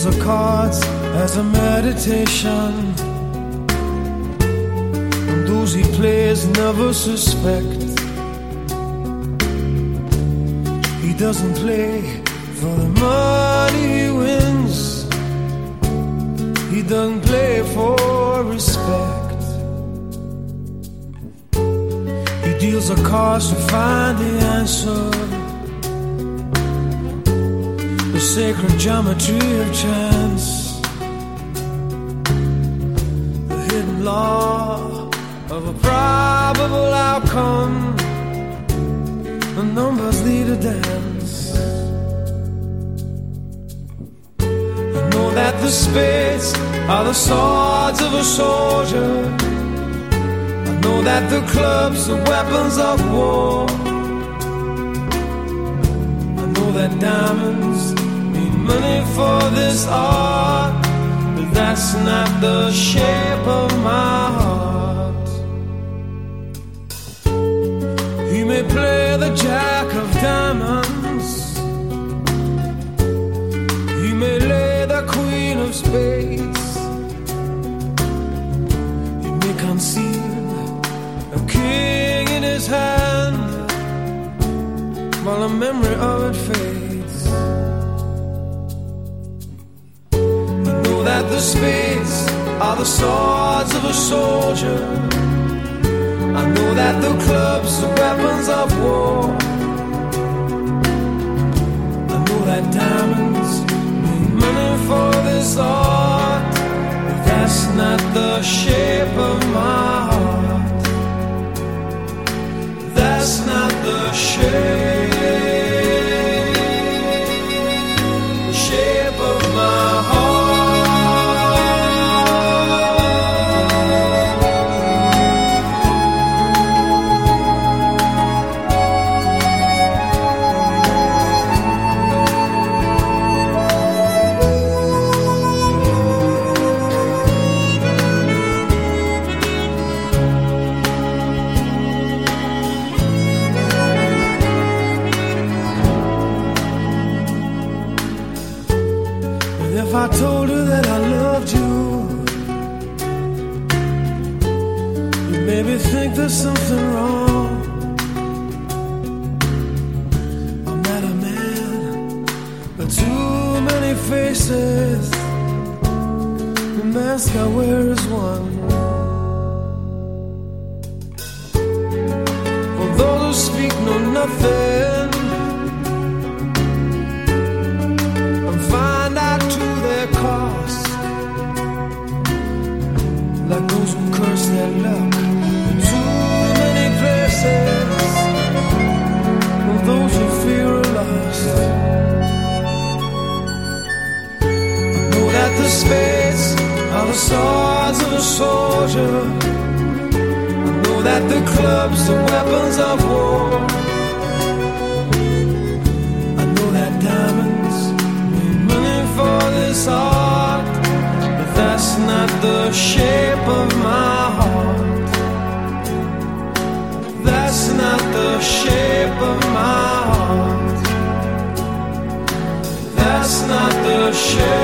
deals the cards as a meditation, and those he plays never suspect. He doesn't play for the money he wins, he doesn't play for respect. He deals the cards to find the answer, the sacred geometry of chance, the hidden law of a probable outcome. The numbers lead a dance. I know that the spades are the swords of a soldier. I know that the clubs are weapons of war. I know that diamonds mean money for this art, but that's not the shape of my heart. He may play the jack of diamonds, he may lay the queen of spades, he may conceal a king in his hand while the memory of it fades. I know that the spades are the swords of a soldier. I know that the clubs are weapons of war. I know that diamonds mean money for this art, but that's not the shape of my heart. That's not the shape of my heart. If I told her that I loved you, you maybe think there's something wrong. I'm not a man, but too many faces. The mask I wear is one. For those who speak know nothing, cost, like those who curse their luck in too many places, or those who fear are lost. I know that the spades are the swords of a soldier. I know that the clubs are weapons of war. I know that diamonds for this art, but that's not the shape of my heart. That's not the shape of my heart. That's not the shape.